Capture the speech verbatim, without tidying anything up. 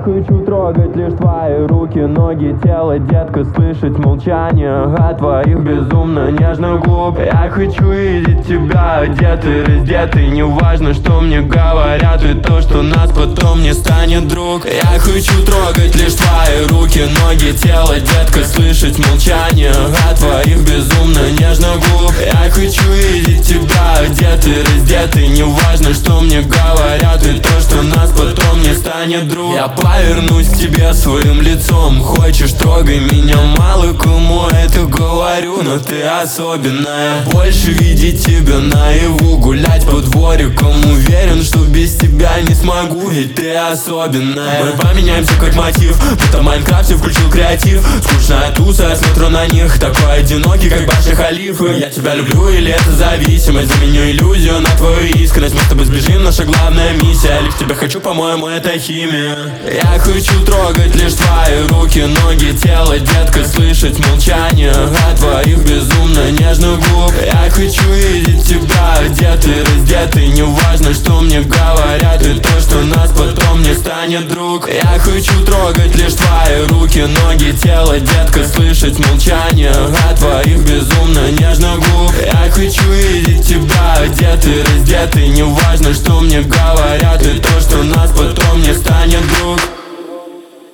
хочу трогать лишь твои руки, ноги, тело, детка, слышать молчание от твоих безумно нежных губ. Я хочу видеть тебя одетый, раздетый, неважно, что мне говорят, и то, что нас потом не станет, друг. Я хочу трогать лишь твои руки, ноги, тело, детка, слышать молчание от твоих безумно нежных губ. Я хочу видеть тебя одетый, раздетый, неважно, что мне говорят, и то, что нас потом не станет, друг. Я повернусь к тебе своим лицом, хочешь, трогай меня, мало кому это говорю, но ты особенная. Больше видеть тебя наяву, гулять по дворикам, уверен, что без тебя не смогу, ведь ты особенная. Мы поменяемся как мотив, будто в Майнкрафте включил креатив. Скучная туса, я смотрю на них, такой одинокий, как башня халифы. Я тебя люблю или это зависимость, заменю иллюзию на твою искренность. Мы с тобой сбежим, наша главная миссия, лишь тебя хочу, по-моему, это химия. Я хочу трогать лишь твои руки, ноги, тело, детка, слышать молчание от твоих безумно нежных губ. Я хочу видеть тебя одетый, раздетый, неважно, что мне говорят, и то, что нас потом не станет, друг. Я хочу трогать лишь твои руки, ноги, тело, детка, слышать молчание от твоих безумно нежных губ. Я хочу видеть тебя одетый, раздетый, неважно, что мне говорят, и то, что нас потом не станет, друг.